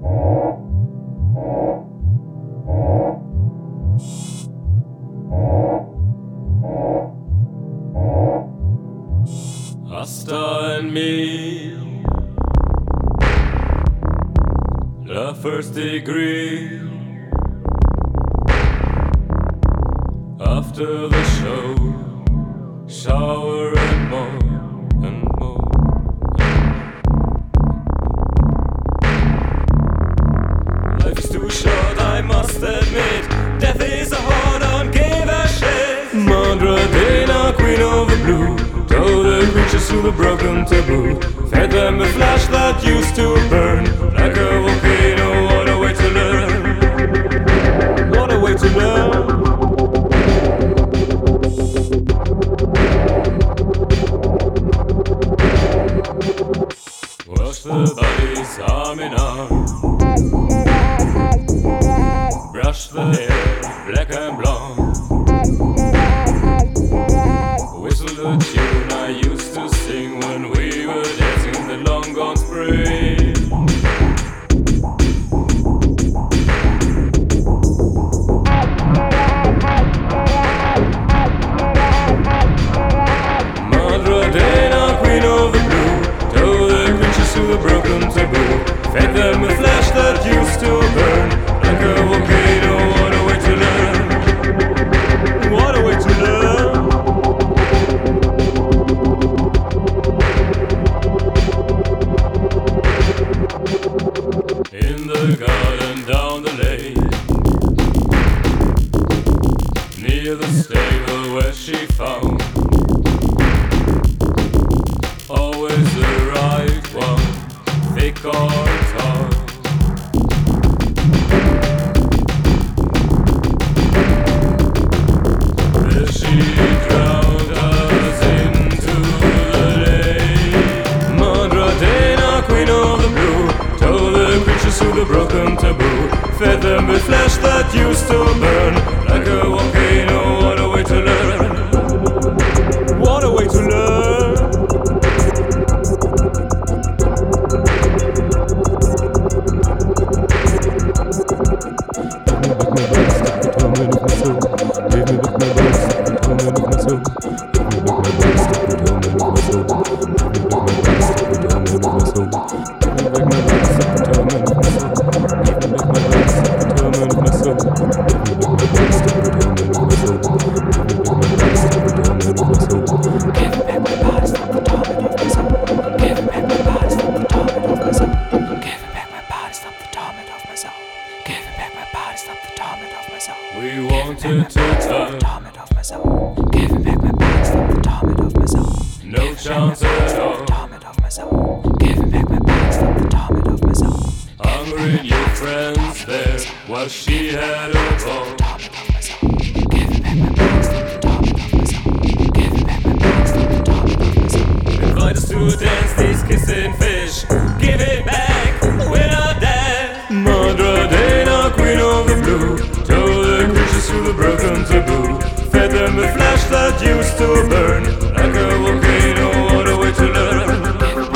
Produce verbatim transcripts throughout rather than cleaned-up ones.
Pasta and meal, the first degree. After the show, shower and more and more. Life is too short, I must admit. Death is a hard, don't give a shit. Madre Dana, queen of the blue, told the creatures to the broken taboo. Fed them a flash that used to burn like a volcano. What a way to learn. What a way to learn. Wash the bodies arm in arm, brush the hair black and blonde, whistle the tune I used to sing when we were dancing in the long gone spring. Madre Dana, queen of the blue, told the creatures to the broken taboo. Fed them with flash that used to burn like a volcano. What a way to learn. What a way to learn. In the garden down the lane, near the stable where she found always the right one, thick or tall. There she drowned us into the lake. Madre Dana, queen of the blue, told the creatures to the broken taboo. Fed them with flesh that used to burn like a volcano. What a way to learn. What a way to learn. We wanted to turn torment of myself. Giving back my body, stop the torment of myself. No chance at all. Torment of myself. Giving back my body, stop the torment of myself. Hungry new friends there while she had a ball. Giving back my body, stop the torment of myself. Giving back my body, stop the torment of myself. Invite us to dance these kissing fish. Give it back, we're not dead. Madre Dana, queen of the blue, told the creatures to the broken taboo. Fed them with flesh that used to burn like a volcano. What a way to learn.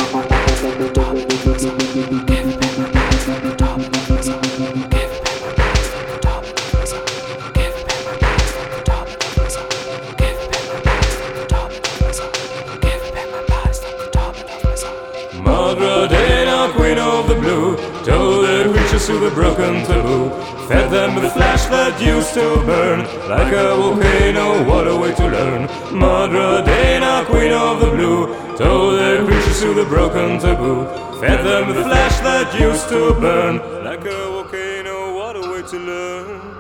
Madre Dana, queen of the blue, told the creatures to the broken taboo. Fed them with flesh that used to burn like a volcano. What a way to learn. Madre Dana, queen of the blue, told the creatures to the broken taboo. Fed them with flesh that used to burn like a volcano. What a way to learn.